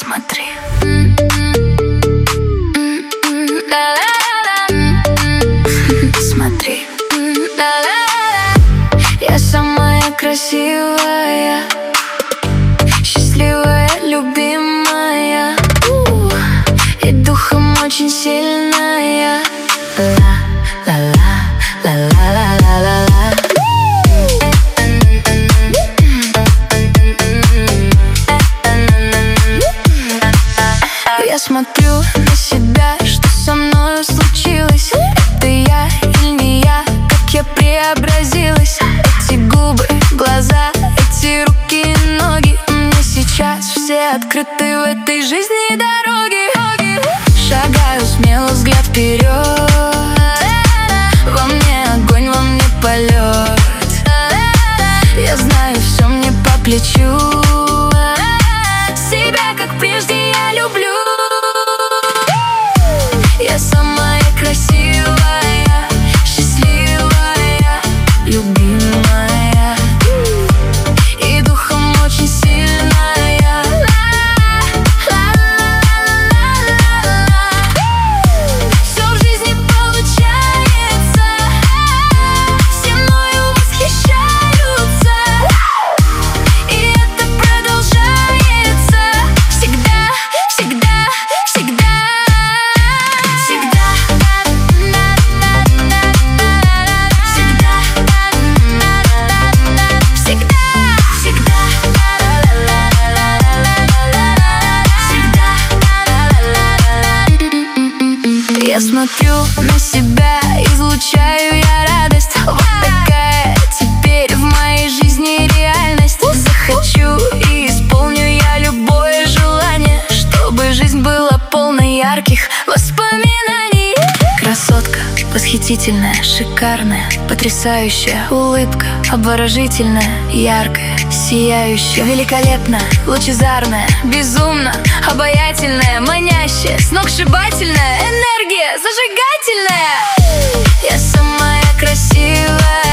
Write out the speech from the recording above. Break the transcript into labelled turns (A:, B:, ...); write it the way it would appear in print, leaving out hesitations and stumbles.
A: Смотри. Смотри. Я самая красивая, счастливая, любимая, и духом очень сильная. Ла-ла-ла-ла-ла-ла-ла-ла. Я смотрю на себя, что со мною случилось. Это я или не я, как я преобразилась. Эти губы, глаза, эти руки и ноги. Мне сейчас все открыты в этой жизни дороги. Шагаю смело, взгляд вперед. Во мне огонь, во мне полет. Я знаю, все мне по плечу. Себя, как прежде, я люблю. Я самая красивая, счастливая, любимая, и духом очень сильная. Все в жизни получается, все мною восхищаются, и это продолжается всегда, всегда, всегда. Я смотрю на себя, излучаю я радость. Вот такая теперь в моей жизни реальность. Захочу и исполню я любое желание, чтобы жизнь была полной ярких воспоминаний. Красотка, восхитительная, шикарная, потрясающая улыбка, обворожительная, яркая, сияющая, великолепная, лучезарная, безумно обаятельная, манящая, сногсшибательная, энергия зажигательная. Я самая красивая,